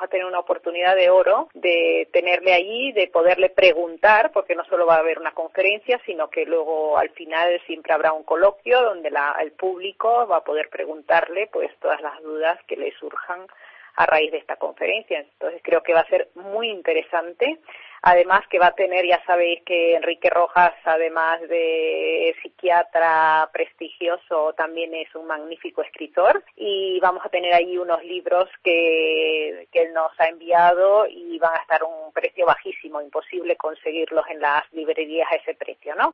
a tener una oportunidad de oro de tenerle allí, de poderle preguntar, porque no solo va a haber una conferencia, sino que luego al final siempre habrá un coloquio donde el público va a poder preguntarle pues todas las dudas que le surjan a raíz de esta conferencia. Entonces creo que va a ser muy interesante. Además que va a tener, ya sabéis que Enrique Rojas, además de psiquiatra prestigioso, también es un magnífico escritor, y vamos a tener ahí unos libros que él nos ha enviado y van a estar a un precio bajísimo, imposible conseguirlos en las librerías a ese precio, ¿no?